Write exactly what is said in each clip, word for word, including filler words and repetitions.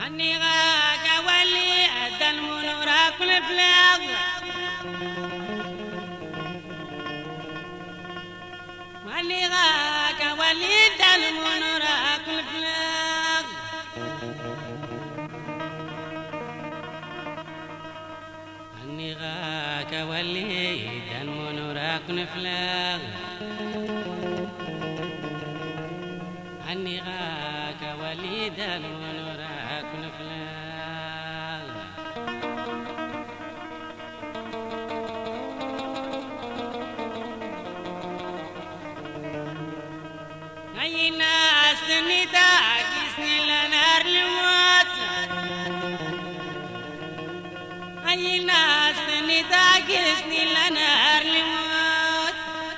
عني غاك ولي أدى المنورة كل فلاغ عني غاك ولي أدى المنورة كل فلاغ عني غاك ولي أدى المنورة كل فلاغ عني غاك ولي أدى المنورة كل فلاغ أي ناس نداك يسني لنار الموت أي ناس نداك يسني لنار الموت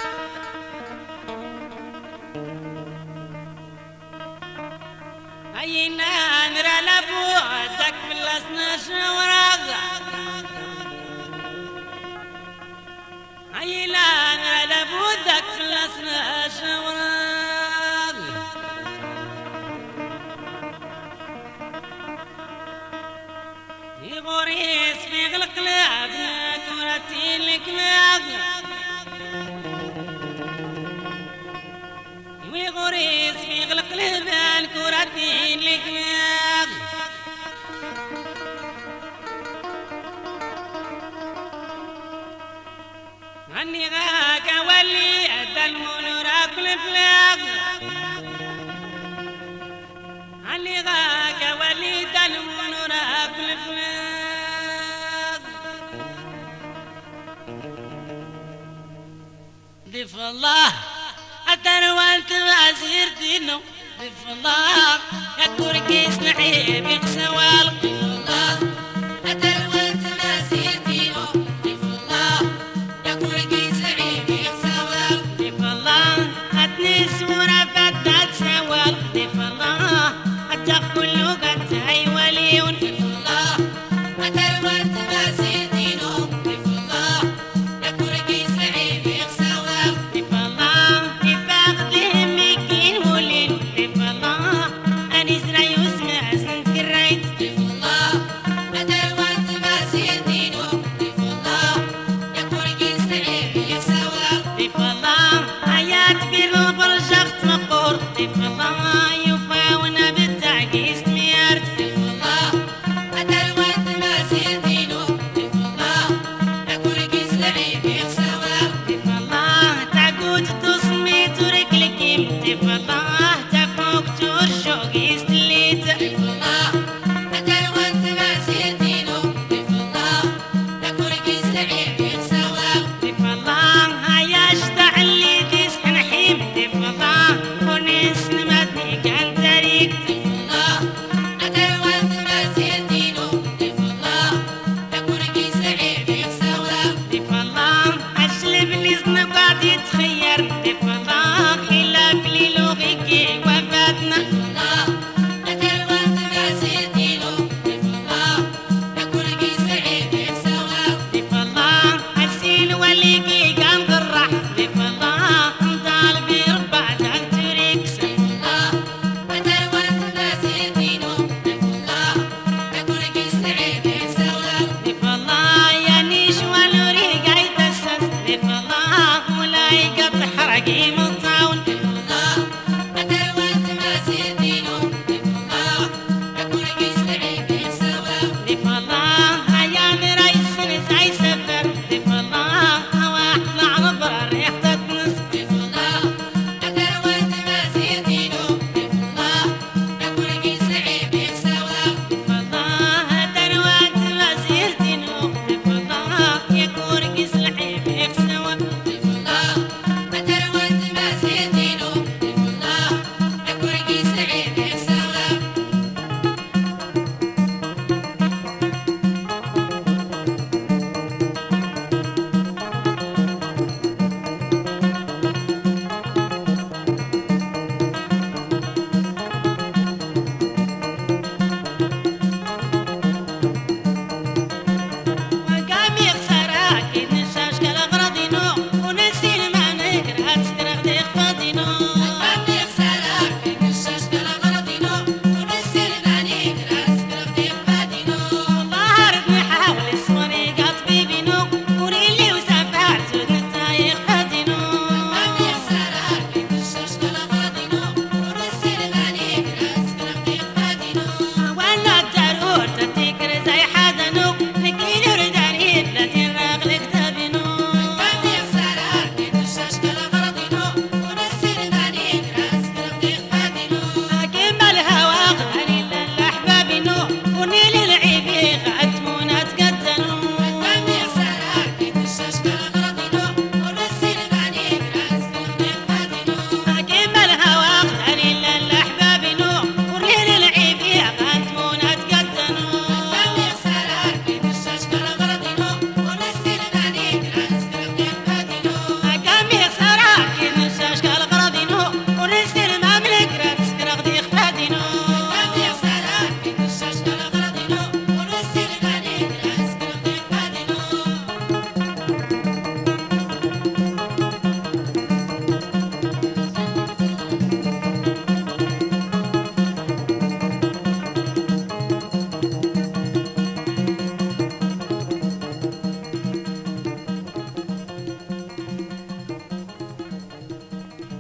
أي نار لبوتك في الأسنى شوراغ أي نار لبوتك في الأسنى شوراغ يغوريس في غلق لابنك ورتين لك ماغ يغوريس في غلق لابنك ورتين لك ماغ عني غاك ولي أدى المنورة كل فلاغ عني غاك ولي أدى المنورة كل فلاغ ضيف الله أدر وانت وزير دينو ضيف الله يا كوركيس نعيب يقسوال ضيف الله أدر وانت وزير دينو ضيف الله يا كوركيس نعيب يقسوال ضيف الله أتني سورة فتات سوال ضيف الله